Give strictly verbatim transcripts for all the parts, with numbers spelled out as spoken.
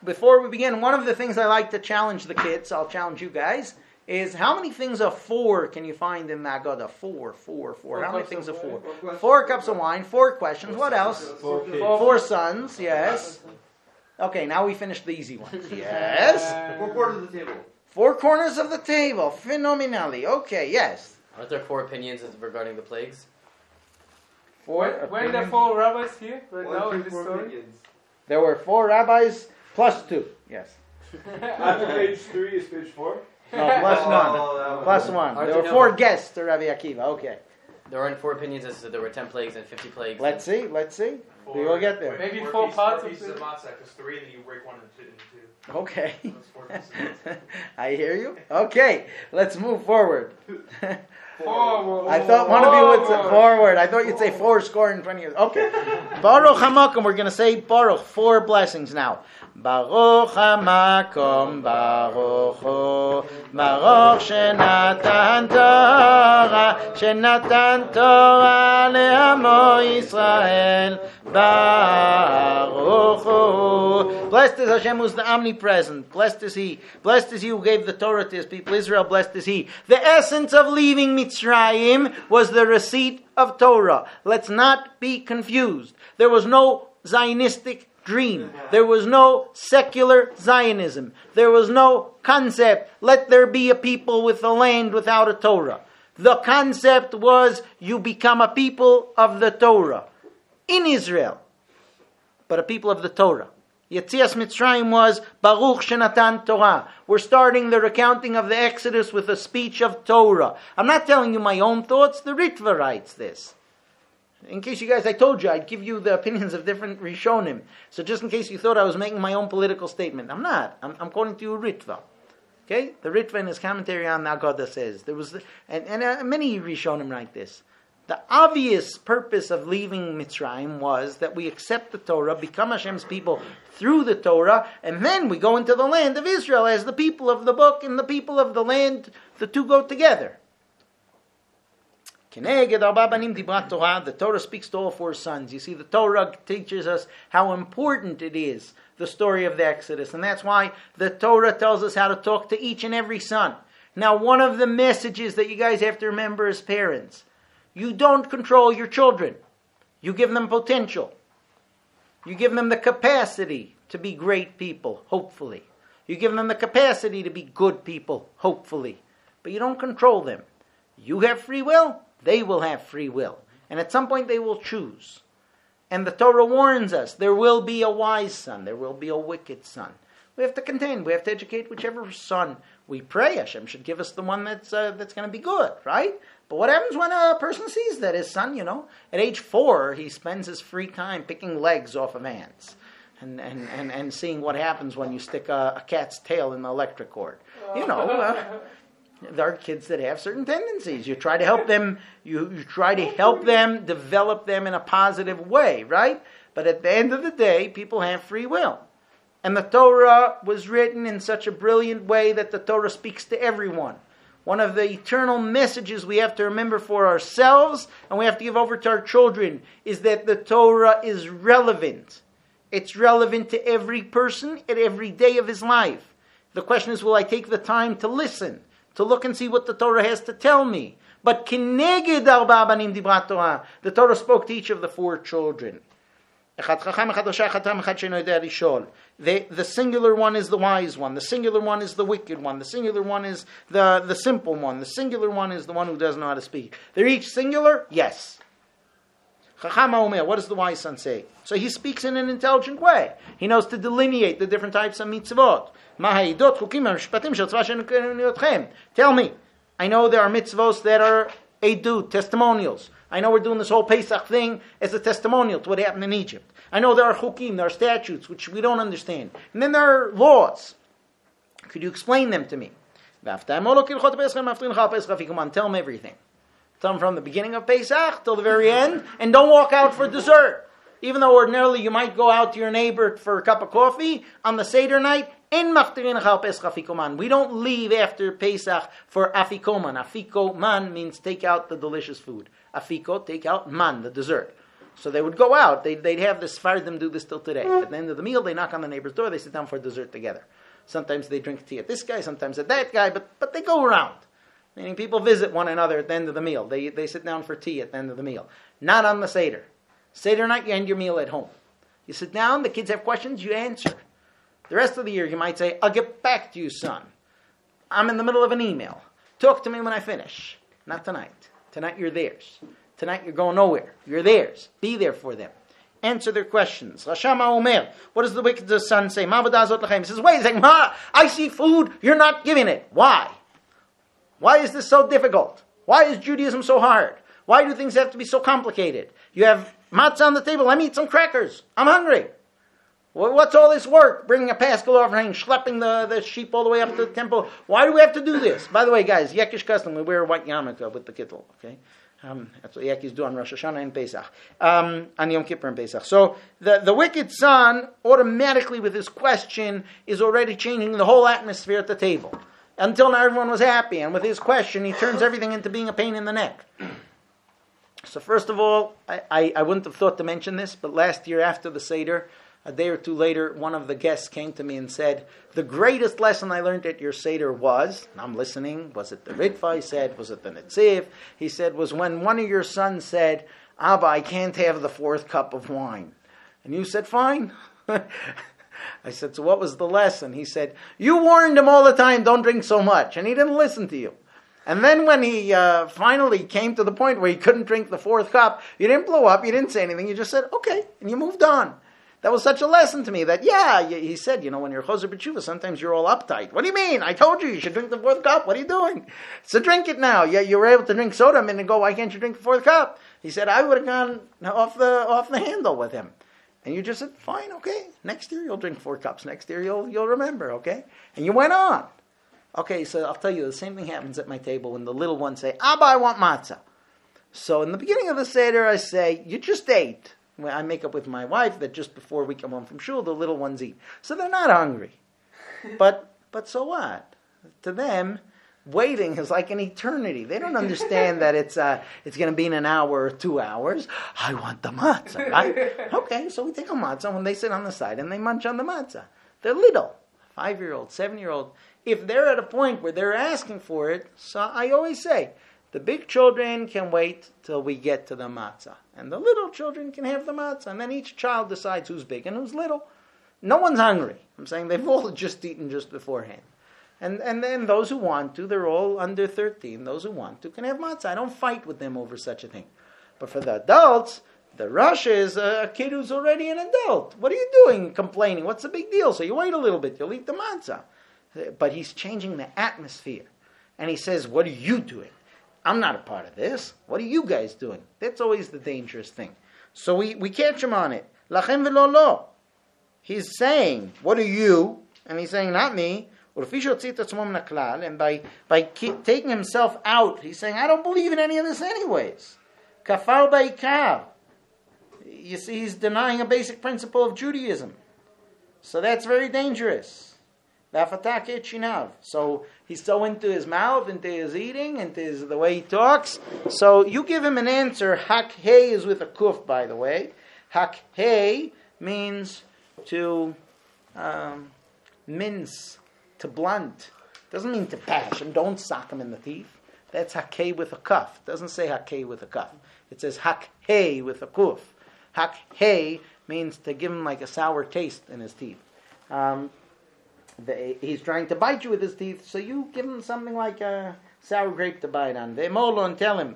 before we begin, one of the things I like to challenge the kids, I'll challenge you guys, is how many things of four can you find in the Haggadah? Four, four, four. four how many things of four? Four, four cups of wine, four questions. What else? Four, four sons, yes. Okay, now we finished the easy ones. Yes. Four corners of the table. Four corners of the table. Phenomenally. Okay, yes. Aren't there four opinions regarding the plagues? Four when, when the four rabbis here, right now in this story? Opinions. There were four rabbis plus two. Yes. After page three is page four? No, plus Oh, one. Plus one. Hard There to were know. four guests to Rabbi Akiva. Okay. There aren't four opinions as to there were ten plagues and fifty plagues. Let's see. Let's see. We will get there. Maybe four, four pieces, parts four of pieces the- of matzah, because three, then you break one into two. Okay. That's four pieces of matzah. I hear you. Okay. Let's move forward. Forward. I thought one of you would say forward. I thought you'd say four score in twenty years. Okay. Baruch HaMakom. We're going to say Baruch. Four blessings now. Baruch HaMakom. Baruch Hu. Baruch Shenatan Torah. Shenatan Torah Le'amo Yisrael. Baruch Hu. Blessed is Hashem who's the omnipresent. Blessed is He. Blessed is He who gave the Torah to His people Israel. Blessed is He. The essence of leaving Mitzrayim was the receipt of Torah. Let's not be confused. There was no Zionistic dream. There was no secular Zionism. There was no concept, let there be a people with a land without a Torah. The concept was you become a people of the Torah in Israel, but a people of the Torah. Yetzias Mitzrayim was Baruch Shenatan Torah. We're starting the recounting of the Exodus with a speech of Torah. I'm not telling you my own thoughts. The Ritva writes this. In case you guys, I told you I'd give you the opinions of different Rishonim. So just in case you thought I was making my own political statement, I'm not. I'm, I'm quoting to you Ritva. Okay, the Ritva in his commentary on the Haggadah says there was, and, and uh, many Rishonim write this. The obvious purpose of leaving Mitzrayim was that we accept the Torah, become Hashem's people through the Torah, and then we go into the land of Israel as the people of the book and the people of the land. The two go together. The Torah speaks to all four sons. You see, the Torah teaches us how important it is, the story of the Exodus, and that's why the Torah tells us how to talk to each and every son. Now, one of the messages that you guys have to remember as parents, you don't control your children. You give them potential. You give them the capacity to be great people, hopefully. You give them the capacity to be good people, hopefully. But you don't control them. You have free will, they will have free will. And at some point they will choose. And the Torah warns us, there will be a wise son, there will be a wicked son. We have to contend, we have to educate whichever son we pray. Hashem should give us the one that's uh, that's going to be good, right? But what happens when a person sees that his son, you know, at age four, he spends his free time picking legs off of ants and, and, and, and seeing what happens when you stick a, a cat's tail in the electric cord. You know, uh, there are kids that have certain tendencies. You try to help them, you, you try to help them, develop them in a positive way, right? But at the end of the day, people have free will. And the Torah was written in such a brilliant way that the Torah speaks to everyone. One of the eternal messages we have to remember for ourselves and we have to give over to our children is that the Torah is relevant. It's relevant to every person at every day of his life. The question is, will I take the time to listen, to look and see what the Torah has to tell me? But kineged arba banim dibrat Torah, the Torah spoke to each of the four children. The, the singular one is the wise one. The singular one is the wicked one. The singular one is the, the simple one. The singular one is the one who doesn't know how to speak. They're each singular? Yes. What does the wise son say? So he speaks in an intelligent way. He knows to delineate the different types of mitzvot. Tell me. I know there are mitzvot that are edut, testimonials. I know we're doing this whole Pesach thing as a testimonial to what happened in Egypt. I know there are chukim, there are statutes, which we don't understand. And then there are laws. Could you explain them to me? Tell them everything. Tell them from the beginning of Pesach till the very end, and don't walk out for dessert. Even though ordinarily you might go out to your neighbor for a cup of coffee, on the Seder night, we don't leave after Pesach for afikoman. Afikoman means take out the delicious food. Afiko, take out man, the dessert. So they would go out. They'd, they'd have the Sephardim do this till today. At the end of the meal, they knock on the neighbor's door. They sit down for dessert together. Sometimes they drink tea at this guy, sometimes at that guy, but but they go around. Meaning people visit one another at the end of the meal. They they sit down for tea at the end of the meal. Not on the Seder. Seder night, you end your meal at home. You sit down, the kids have questions, you answer. The rest of the year, you might say, I'll get back to you, son. I'm in the middle of an email. Talk to me when I finish. Not tonight. Tonight, you're theirs. Tonight, you're going nowhere. You're theirs. Be there for them. Answer their questions. Rashama Omer. What does the wicked son say? He says, wait a second. Ma, I see food. You're not giving it. Why? Why is this so difficult? Why is Judaism so hard? Why do things have to be so complicated? You have matzah on the table. Let me eat some crackers. I'm hungry. What's all this work? Bringing a Paschal offering, schlepping the, the sheep all the way up to the temple. Why do we have to do this? By the way, guys, Yekish custom, we wear a white yarmulke with the kittel. Okay? Um, that's what Yakis do on Rosh Hashanah and Pesach. Um, on Yom Kippur and Pesach. So the, the wicked son, automatically with his question, is already changing the whole atmosphere at the table. Until now everyone was happy. And with his question, he turns everything into being a pain in the neck. So first of all, I, I, I wouldn't have thought to mention this, but last year after the Seder, a day or two later, one of the guests came to me and said, the greatest lesson I learned at your Seder was, and I'm listening, was it the Ritva, he said, was it the Netziv? He said, was when one of your sons said, Abba, I can't have the fourth cup of wine. And you said, fine. I said, so what was the lesson? He said, you warned him all the time, don't drink so much. And he didn't listen to you. And then when he uh, finally came to the point where he couldn't drink the fourth cup, you didn't blow up, you didn't say anything, you just said, okay, and you moved on. That was such a lesson to me that, yeah, he said, you know, when you're Choser B'tshuva, sometimes you're all uptight. What do you mean? I told you you should drink the fourth cup. What are you doing? So drink it now. Yeah, you were able to drink soda a minute ago. Why can't you drink the fourth cup? He said, I would have gone off the off the handle with him. And you just said, fine, okay. Next year you'll drink four cups. Next year you'll you'll remember, okay? And you went on. Okay, so I'll tell you, the same thing happens at my table when the little ones say, Abba, I want matzah. So in the beginning of the Seder, I say, you just ate. I make up with my wife that just before we come home from shul, the little ones eat. So they're not hungry. But but so what? To them, waiting is like an eternity. They don't understand that it's uh, it's going to be in an hour or two hours. I want the matzah, right? Okay, so we take a matzah when they sit on the side and they munch on the matzah. They're little, five-year-old, seven-year-old. If they're at a point where they're asking for it, so I always say, the big children can wait till we get to the matzah. And the little children can have the matzah. And then each child decides who's big and who's little. No one's hungry. I'm saying they've all just eaten just beforehand. And and then those who want to, they're all under thirteen. Those who want to can have matzah. I don't fight with them over such a thing. But for the adults, the rush is a kid who's already an adult. What are you doing complaining? What's the big deal? So you wait a little bit. You'll eat the matzah. But he's changing the atmosphere. And he says, what are you doing? I'm not a part of this. What are you guys doing? That's always the dangerous thing. So we, we catch him on it. Lachem v'lo lo. He's saying, what are you? And he's saying, not me. And by, by taking himself out, he's saying, I don't believe in any of this anyways. Kafar ba'ikar. You see, he's denying a basic principle of Judaism. So that's very dangerous. So he's so into his mouth, into his eating, into his, the way he talks. So you give him an answer. Hak hey is with a kuf, by the way. Hak hey means to um, mince, to blunt. Doesn't mean to bash him. Don't sock him in the teeth. That's hak hey with a kuf. Doesn't say hak hey with a kuf. It says hak hey with a kuf. Hak hey means to give him like a sour taste in his teeth. Um, The, he's trying to bite you with his teeth, so you give him something like a sour grape to bite on. And tell him,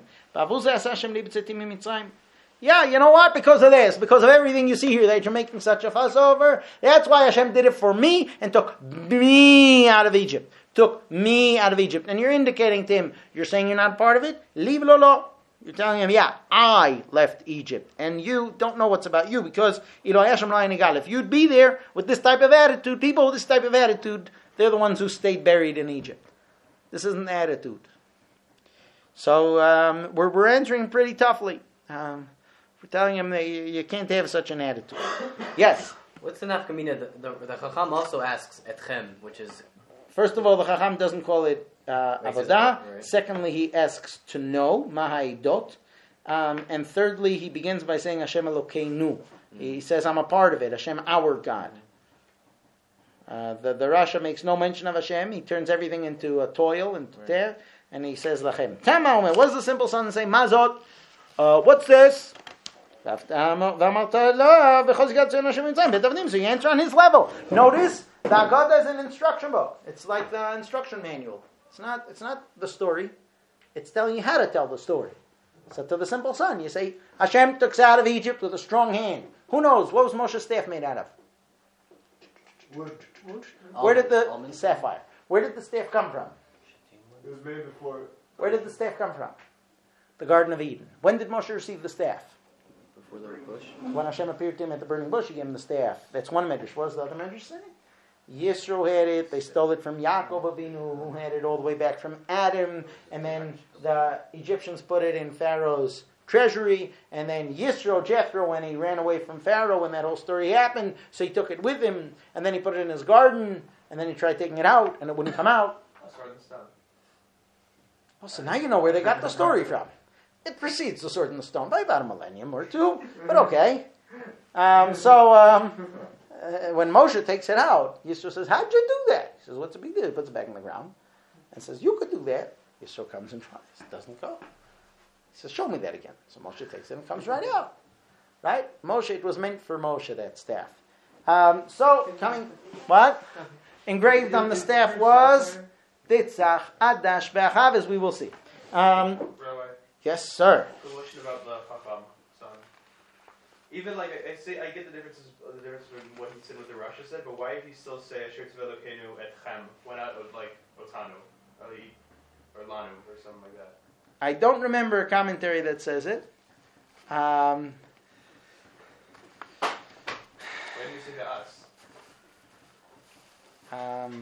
yeah, you know what? Because of this, because of everything you see here that you're making such a fuss over, that's why Hashem did it for me and took me out of Egypt. Took me out of Egypt. And you're indicating to him, you're saying you're not part of it? Leave lo lo. You're telling him, yeah, I left Egypt. And you don't know what's about you because if you'd be there with this type of attitude, people with this type of attitude, they're the ones who stayed buried in Egypt. This isn't the attitude. So um, we're, we're answering pretty toughly. Um, we're telling him that you, you can't have such an attitude. Yes? What's the nafkamina? The, the, the Chacham also asks etchem, which is... First of all, the Chacham doesn't call it Uh, avodah. Right. Secondly, he asks to know, Mahaidot. Um, and thirdly, he begins by saying Hashem Elokeinu. He says, I'm a part of it, Hashem, our God. Uh, the, the Rasha makes no mention of Hashem. He turns everything into a toil, into tear, and he says, Lachem. Tama Omer, what does the simple son say? Mazot, uh, what's this? So you answer on his level. Notice, the Haggadah is an instruction book. It's like the instruction manual. It's not, it's not the story. It's telling you how to tell the story. So to the simple son, you say, Hashem took us out of Egypt with a strong hand. Who knows? What was Moshe's staff made out of? Wood. Where did the Almond. sapphire? Where did the staff come from? It was made before. Where did the staff come from? The Garden of Eden. When did Moshe receive the staff? Before the bush. When Hashem appeared to him at the burning bush, he gave him the staff. That's one medrash. What was the other medrash saying? Yisro had it. They stole it from Yaakov Avinu, who had it all the way back from Adam. And then the Egyptians put it in Pharaoh's treasury. And then Yisro, Jethro, when he ran away from Pharaoh, when that whole story happened, so he took it with him. And then he put it in his garden. And then he tried taking it out, and it wouldn't come out. Oh, so now you know where they got the story from. It precedes the sword in the stone by about a millennium or two. But okay. Um, so... Um, Uh, when Moshe takes it out, Yisro says, how'd you do that? He says, what's the big deal? He puts it back in the ground and says, you could do that. Yisro comes and tries. It doesn't go. He says, show me that again. So Moshe takes it and it comes right out. Right? Moshe, it was meant for Moshe, that staff. Um, so, coming, what? Engraved on the staff was Titzach Adash Be'achav, as we will see. Um, Rabbi, yes, sir. the question about the Chacham son. Even like I, I say, I get the differences, the difference between what he said, what the Rasha said, but why did he still say Asher Tzvi Elokeinu Etchem when out of like Otanu, Ali, or Lanu, or something like that? I don't remember a commentary that says it. Um, Why did he say to us? um,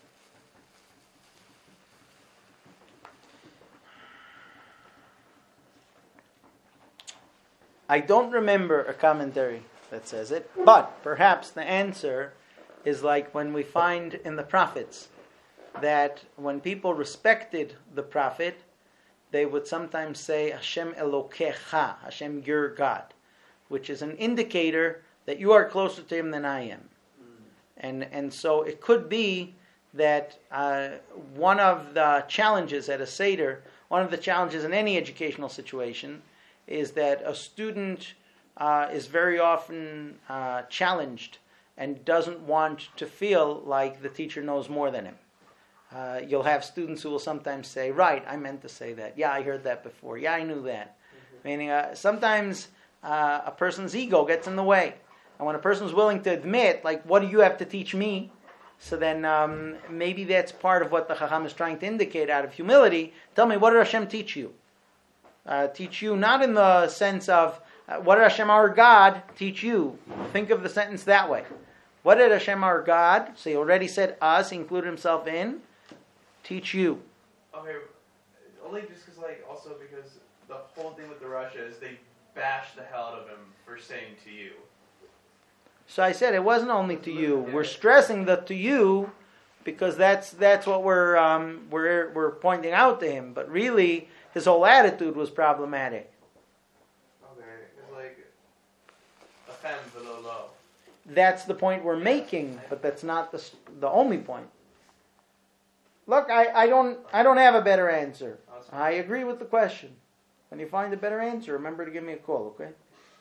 I don't remember a commentary that says it, but perhaps the answer is like when we find in the prophets that when people respected the prophet, they would sometimes say Hashem Elokecha, Hashem your God, which is an indicator that you are closer to him than I am. Mm. And and so it could be that uh, one of the challenges at a Seder, one of the challenges in any educational situation, is that a student uh, is very often uh, challenged and doesn't want to feel like the teacher knows more than him. Uh, you'll have students who will sometimes say, right, I meant to say that. Yeah, I heard that before. Yeah, I knew that. Mm-hmm. Meaning, uh, sometimes uh, a person's ego gets in the way. And when a person's willing to admit, like, what do you have to teach me? So then um, maybe that's part of what the Chacham is trying to indicate out of humility. Tell me, what did Hashem teach you? Uh, teach you not in the sense of, uh, what did Hashem our God teach you? Think of the sentence that way. What did Hashem our God, so he already said us, he included himself in, teach you? Okay, only just because, like, also because the whole thing with the Russia is they bashed the hell out of him for saying to you. So I said it wasn't only to you. We're stressing the to you because that's that's what we're um, we're we're pointing out to him. But really, his whole attitude was problematic. Okay, it's like a fem below low. That's the point we're making, but that's not the the only point. Look, I, I don't I don't have a better answer. I agree with the question. When you find a better answer, remember to give me a call, okay?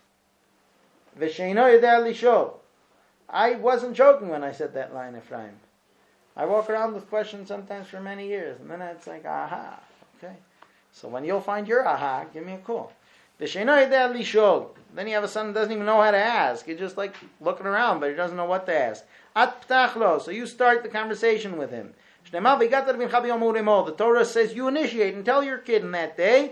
I wasn't joking when I said that line, Ephraim. I walk around with questions sometimes for many years, and then it's like, aha, okay. So when you'll find your aha, give me a call. Then you have a son who doesn't even know how to ask. He's just like looking around, but he doesn't know what to ask. So you start the conversation with him. The Torah says you initiate and tell your kid in that day,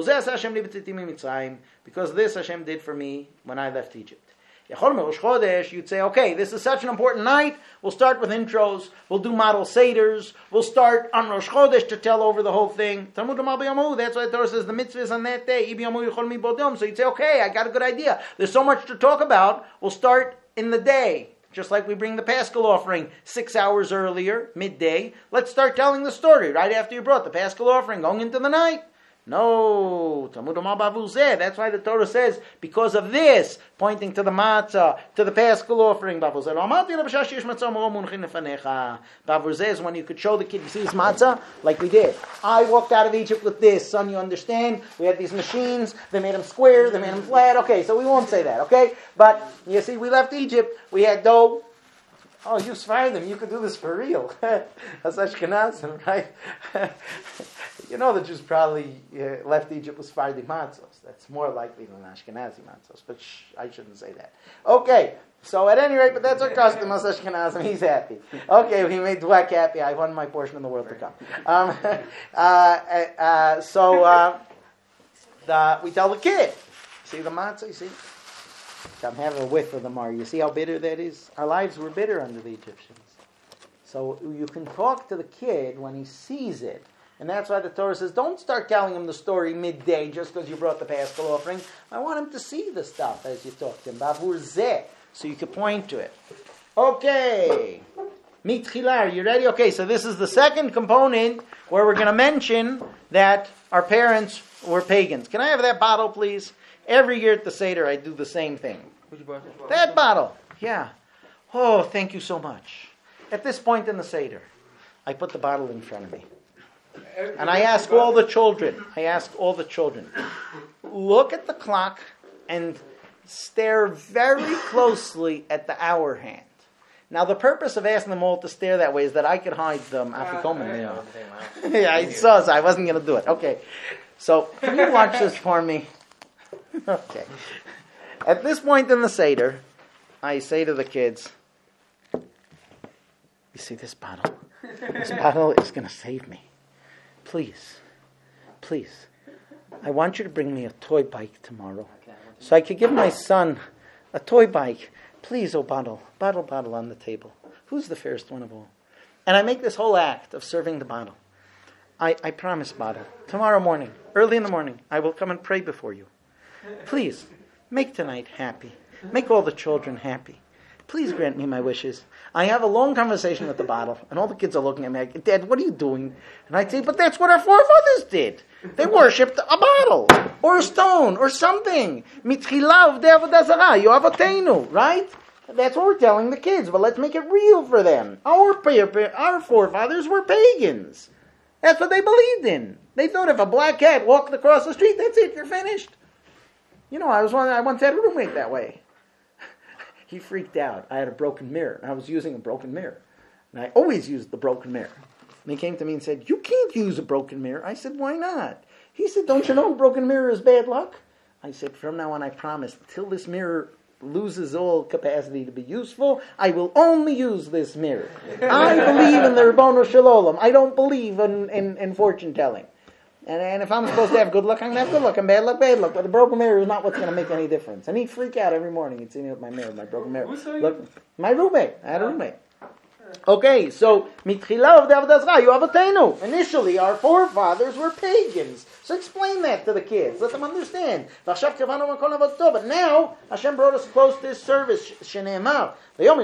because this Hashem did for me when I left Egypt. You'd say, okay, this is such an important night. We'll start with intros. We'll do model seders. We'll start on Rosh Chodesh to tell over the whole thing. That's why the Torah says the mitzvah is on that day. So you'd say, okay, I got a good idea. There's so much to talk about. We'll start in the day. Just like we bring the Paschal offering six hours earlier, midday. Let's start telling the story right after you brought the Paschal offering, going into the night. No, Talmud Omar Bavur Zeh. That's why the Torah says, because of this, pointing to the matzah, to the Paschal offering, Bavur Zeh. Bavur Zeh is when you could show the kid, you see this matzah? Like we did. I walked out of Egypt with this. Son, you understand? We had these machines. They made them square. They made them flat. Okay, so we won't say that, okay? But, you see, we left Egypt. We had dough. Oh, you fired them. You could do this for real. That's Ashkenazim, right? You know the Jews probably uh, left Egypt with Sephardi matzos. That's more likely than Ashkenazi matzos, but shh, I shouldn't say that. Okay, so at any rate, but that's our custom as Ashkenazim. He's happy. Okay, he made Dweck happy. I won my portion in the world to come. Um, uh, uh, so uh, the, we tell the kid, see the matzah, you see? I'm having a whiff of the mar. You see how bitter that is? Our lives were bitter under the Egyptians. So you can talk to the kid when he sees it. And that's why the Torah says, don't start telling him the story midday just because you brought the Paschal offering. I want him to see the stuff as you talk to him. Bavur Zeh. So you can point to it. Okay. Mitchila, are you ready? Okay, so this is the second component where we're going to mention that our parents were pagans. Can I have that bottle, please? Every year at the Seder, I do the same thing. Which bottle? That bottle. Yeah. Oh, thank you so much. At this point in the Seder, I put the bottle in front of me. And I ask all the children, I ask all the children, look at the clock and stare very closely at the hour hand. Now, the purpose of asking them all to stare that way is that I could hide them. Afikomen. Yeah, I saw, so I wasn't going to do it. Okay. So, can you watch this for me? Okay. At this point in the Seder, I say to the kids, you see this bottle? This bottle is going to save me. Please, please, I want you to bring me a toy bike tomorrow so I could give my son a toy bike. Please, oh bottle, bottle, bottle on the table. Who's the fairest one of all? And I make this whole act of serving the bottle. I, I promise, bottle, tomorrow morning, early in the morning, I will come and pray before you. Please, make tonight happy. Make all the children happy. Please grant me my wishes. I have a long conversation with the bottle, and all the kids are looking at me like, Dad, what are you doing? And I say, but that's what our forefathers did. They worshipped a bottle, or a stone, or something. Mitchilav de'avodah zarah, yoavotenu, right? That's what we're telling the kids, but let's make it real for them. Our, our forefathers were pagans. That's what they believed in. They thought if a black cat walked across the street, that's it, you're finished. You know, I was one, I once had a roommate that way. He freaked out. I had a broken mirror, and I was using a broken mirror. And I always used the broken mirror. And he came to me and said, you can't use a broken mirror. I said, why not? He said, don't you know a broken mirror is bad luck? I said, from now on I promise, till this mirror loses all capacity to be useful, I will only use this mirror. I believe in the Ribbono Shel Olam. I don't believe in, in, in fortune telling. And, and if I'm supposed to have good luck, I'm going to have good luck. And bad luck, bad luck. But the broken mirror is not what's going to make any difference. And he'd freak out every morning. He'd see me with my mirror, my broken mirror. Look, my roommate. I had a roommate. Okay, so, mitchilav de'avodah zarah, yoavotenu. Initially, our forefathers were pagans. So explain that to the kids. Let them understand. But now, Hashem brought us close to His service. Shene'emar.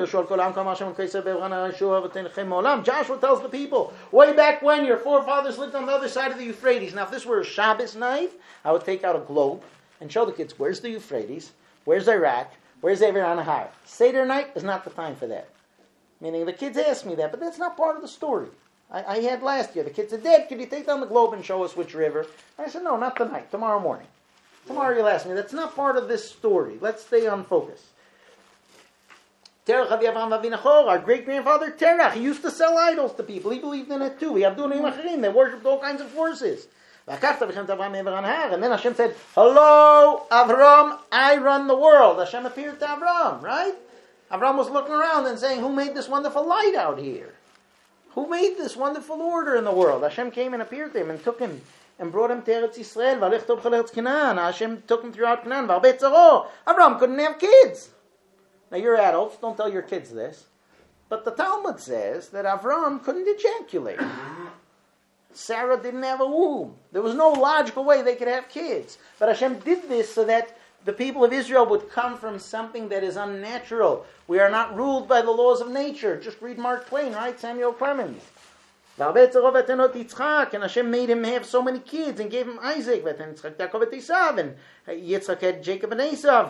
Joshua tells the people, way back when your forefathers lived on the other side of the Euphrates. Now, if this were a Shabbos night, I would take out a globe and show the kids, where's the Euphrates? Where's Iraq? Where's Abraham Ahar? Seder night is not the time for that. Meaning the kids asked me that, but that's not part of the story. I, I had last year. The kids said, Dad, could you take down the globe and show us which river? I said, no, not tonight. Tomorrow morning. Tomorrow you'll ask me. That's not part of this story. Let's stay on focus. Terach Avi Avraham Avinu Nachor, our great-grandfather Terach, he used to sell idols to people. He believed in it too. We have Dunim Achirim. They worshipped all kinds of forces. And then Hashem said, hello, Avram, I run the world. Hashem appeared to Avram, right? Avram was looking around and saying, who made this wonderful light out here? Who made this wonderful order in the world? Hashem came and appeared to him and took him and brought him to Eretz Yisrael. Hashem took him throughout Canaan. Avram couldn't have kids. Now you're adults, don't tell your kids this. But the Talmud says that Avram couldn't ejaculate. Sarah didn't have a womb. There was no logical way they could have kids. But Hashem did this so that the people of Israel would come from something that is unnatural. We are not ruled by the laws of nature. Just read Mark Twain, right? Samuel Clemens. And Hashem made him have so many kids and gave him Isaac. And Yitzchak had Jacob and Esav.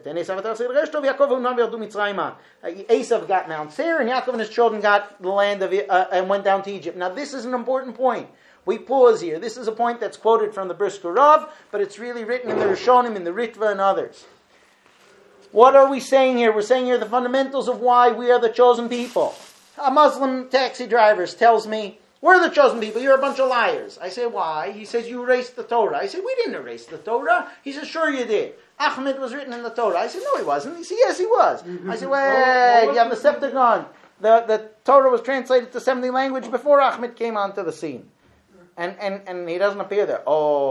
Esav got Mount Seir, and Yaakov and his children got the land of uh, and went down to Egypt. Now this is an important point. We pause here. This is a point that's quoted from the Brisker Rav, but it's really written in the Rishonim, in the Ritva, and others. What are we saying here? We're saying here the fundamentals of why we are the chosen people. A Muslim taxi driver tells me, we're the chosen people, you're a bunch of liars. I say, why? He says, you erased the Torah. I say, we didn't erase the Torah. He says, sure you did. Ahmed was written in the Torah. I said, no, he wasn't. He said, yes, he was. I said, wait, you have the Septuagint. The, the Torah was translated to seventy languages before Ahmed came onto the scene. And, and, and he doesn't appear there.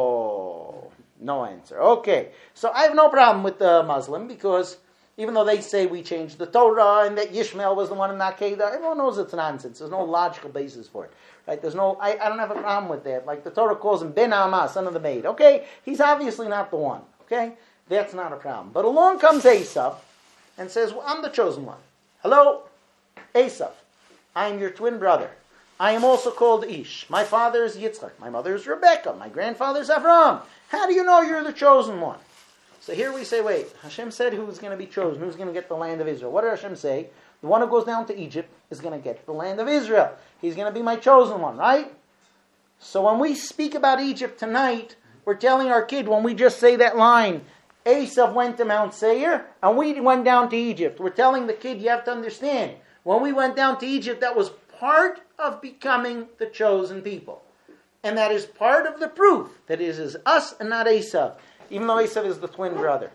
Oh, no answer. Okay, so I have no problem with the Muslim, because even though they say we changed the Torah and that Yishmael was the one in Akedah, everyone knows it's nonsense. There's no logical basis for it. Right? There's no. I, I don't have a problem with that. Like the Torah calls him Ben Amah, son of the maid. Okay, he's obviously not the one. Okay, that's not a problem. But along comes Esav and says, well, I'm the chosen one. Hello, Esav. I am your twin brother. I am also called Ish. My father is Yitzchak. My mother is Rebecca. My grandfather is Avraham. How do you know you're the chosen one? So here we say, wait, Hashem said who's going to be chosen, who's going to get the land of Israel. What did Hashem say? The one who goes down to Egypt is going to get the land of Israel. He's going to be my chosen one, right? So when we speak about Egypt tonight, we're telling our kid, when we just say that line, Esav went to Mount Seir, and we went down to Egypt. We're telling the kid, you have to understand, when we went down to Egypt, that was part of becoming the chosen people. And that is part of the proof that it is us and not Esav, even though Esav is the twin brother.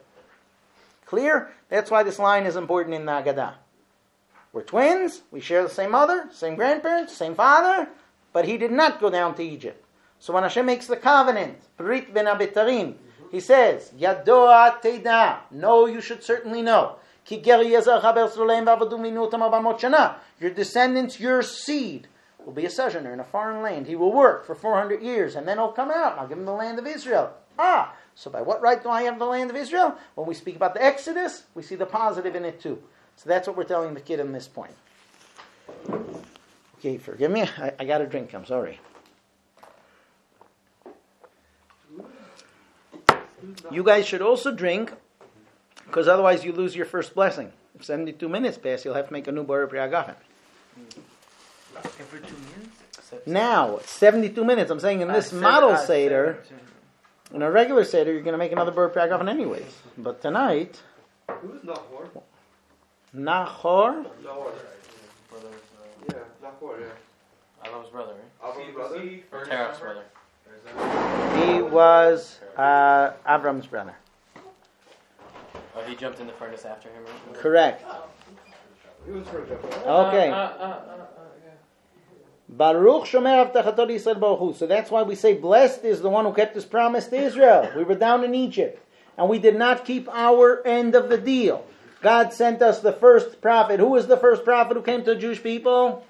Clear? That's why this line is important in the Haggadah. We're twins, we share the same mother, same grandparents, same father, but he did not go down to Egypt. So when Hashem makes the covenant, Brit ben Abitarim, he says, Yadoa Teda, no, you should certainly know. Your descendants, your seed, will be a sojourner in a foreign land. He will work for four hundred years, and then he'll come out, and I'll give him the land of Israel. Ah, so by what right do I have the land of Israel? When we speak about the Exodus, we see the positive in it too. So that's what we're telling the kid in this point. Okay, forgive me, I, I got a drink, I'm sorry. You guys should also drink, because otherwise you lose your first blessing. If seventy-two minutes pass, you'll have to make a new Bor Priagafen. Every two minutes? Now, seventy-two minutes, I'm saying in this uh, model uh, Seder, in a regular Seder, you're going to make another Bor Priagafen anyways. But tonight... Who's Nahor? Nahor? Nahor. Yeah, Nahor, yeah. Avram's brother, right? Avram's brother? Or Terach's brother. He was uh, Avram's brother. Oh, he jumped in the furnace after him, right? Correct. He was first. Okay. Uh, uh, uh, uh, yeah. Baruch Shomer Avtachato Yisrael Baruch Hu. So that's why we say, blessed is the one who kept his promise to Israel. We were down in Egypt, and we did not keep our end of the deal. God sent us the first prophet. Who was the first prophet who came to the Jewish people?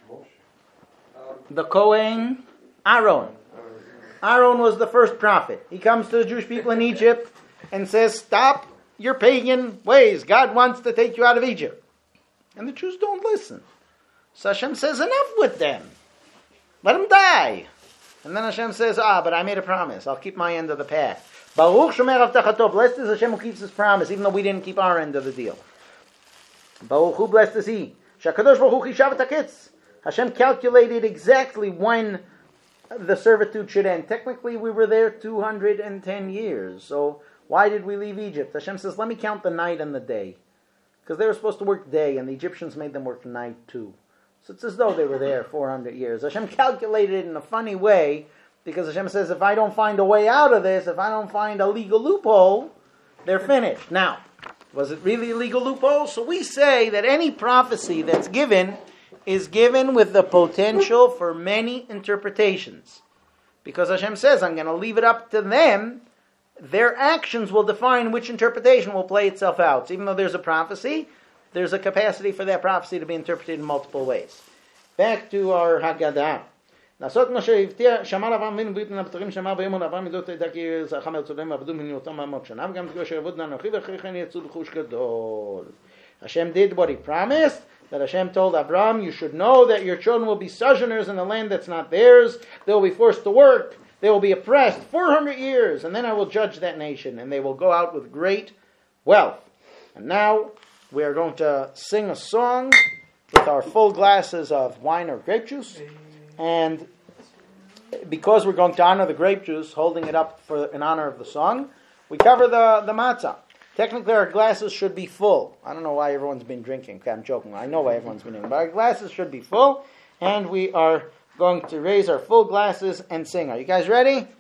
The Kohen Aaron. Aaron was the first prophet. He comes to the Jewish people in Egypt and says, stop your pagan ways. God wants to take you out of Egypt. And the Jews don't listen. So Hashem says, enough with them. Let them die. And then Hashem says, ah, but I made a promise. I'll keep my end of the path. Baruch Shomer Avtachato. Blessed is Hashem who keeps his promise, even though we didn't keep our end of the deal. Baruch Hu, blessed is he. Shakadosh Baruch Hu Chishav Takitz. Hashem calculated exactly when the servitude should end. Technically, we were there two hundred ten years. So why did we leave Egypt? Hashem says, let me count the night and the day. Because they were supposed to work day, and the Egyptians made them work night too. So it's as though they were there four hundred years. Hashem calculated it in a funny way, because Hashem says, if I don't find a way out of this, if I don't find a legal loophole, they're finished. Now, was it really a legal loophole? So we say that any prophecy that's given is given with the potential for many interpretations. Because Hashem says, I'm going to leave it up to them. Their actions will define which interpretation will play itself out. So even though there's a prophecy, there's a capacity for that prophecy to be interpreted in multiple ways. Back to our Haggadah. לעשות מה שהבטיח, שמר אברהם אבינו ברית מן הבתרים, שמר ביום אברהם מידות תדע כי זרחם על צודדים ועבדו מניותם ארבע מאות שנה, וגם תגוע שיעבוד אנוכי ואחרי כן יצאו בחוש גדול. Hashem did what he promised, that Hashem told Abraham, you should know that your children will be sojourners in a land that's not theirs. They will be forced to work. They will be oppressed four hundred years, and then I will judge that nation, and they will go out with great wealth. And now we are going to sing a song with our full glasses of wine or grape juice. And because we're going to honor the grape juice, holding it up for in honor of the song, we cover the, the matzah. Technically, our glasses should be full. I don't know why everyone's been drinking. Okay, I'm joking. I know why everyone's been drinking. But our glasses should be full, and we are going to raise our full glasses and sing. Are you guys ready?